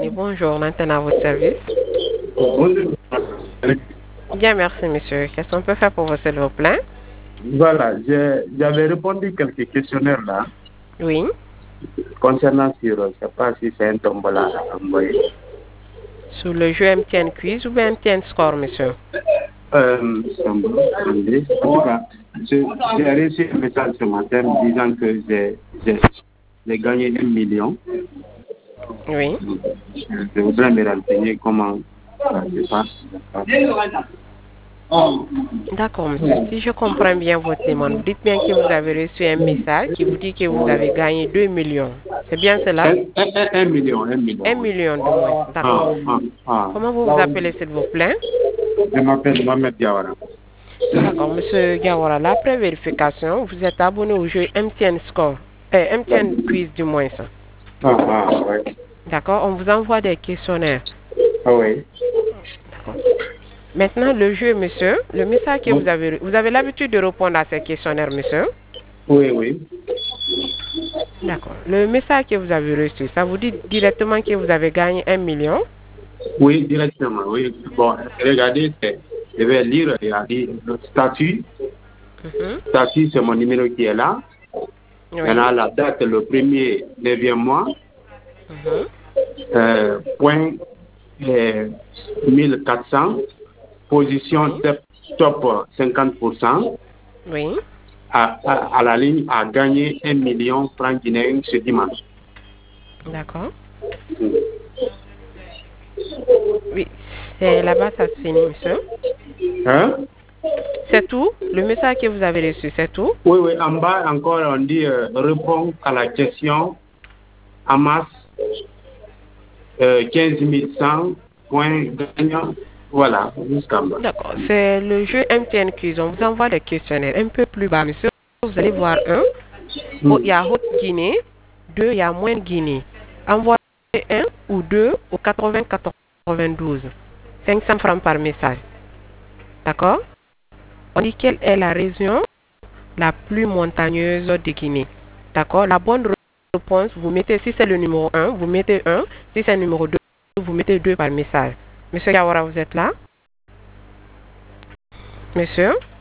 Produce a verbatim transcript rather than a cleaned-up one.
Seni, bonjour, maintenant à votre service. Bonjour. Bien, merci, monsieur. Qu'est-ce qu'on peut faire pour vous, s'il vous plaît? Voilà, j'ai- j'avais répondu quelques questionnaires là, Oui. concernant sur, je ne sais pas si c'est un tombola à envoyer. Sur le jeu M T N Quiz ou bien M T N Score, monsieur? Euh, tombola, attendez. En tout cas, j'ai j'ai reçu un message ce matin disant que j'ai j'ai- j'ai gagné un million. Oui. Je voudrais me renseigner comment ça se passe. D'accord, monsieur. Si je comprends bien votre demande, vous dites bien que vous avez reçu un message qui vous dit que vous avez gagné deux millions. C'est bien cela? Un, un, un, un million, un million. Un Oui. million de moins. D'accord. Ah, ah, ah. Comment vous vous appelez, s'il vous plaît? Je m'appelle Mohamed Diawara. D'accord, monsieur Gawara. Là, après vérification, vous êtes abonné au jeu M T N Score. Euh, M T N Quiz, du moins, ça. Ah, ah, ouais. D'accord, on vous envoie des questionnaires. Ah, oui. D'accord. Maintenant, le jeu, monsieur, le message que vous avez, vous avez l'habitude de répondre à ces questionnaires, monsieur? Oui, oui. D'accord. Le message que vous avez reçu, ça vous dit directement que vous avez gagné un million? Oui, directement, oui. Bon, regardez, c'est- je vais lire, il y a dit le statut. Mhm. Statut, c'est mon numéro qui est là. Oui. Maintenant, la date, le premier, neuvième mois, Mhm. euh, point euh, mille quatre cents, position Oui. top, top cinquante pour cent, Oui. à, à, à la ligne à gagner un million francs guinéens ce dimanche. D'accord. Oui. C'est là-bas, ça se finit, monsieur. Hein? C'est tout? Le message que vous avez reçu, c'est tout? Oui, oui, en bas encore, on dit euh, répond à la question en masse euh, quinze mille cent points gagnants. Voilà, jusqu'en bas. D'accord. C'est le jeu M T N Quiz. On vous envoie des questionnaires un peu plus bas, monsieur. Vous allez voir un. Oh, il y a Haute-Guinée. Deux, il y a Moindre-Guinée. Envoyez un ou deux au quatre-vingts quatre-vingt-douze. cinq cents francs par message. D'accord? On dit quelle est la région la plus montagneuse de Guinée. D'accord? La bonne réponse, vous mettez, si c'est le numéro un, vous mettez un. Si c'est le numéro deux, vous mettez deux par message. Monsieur Gawara, vous êtes là? Monsieur?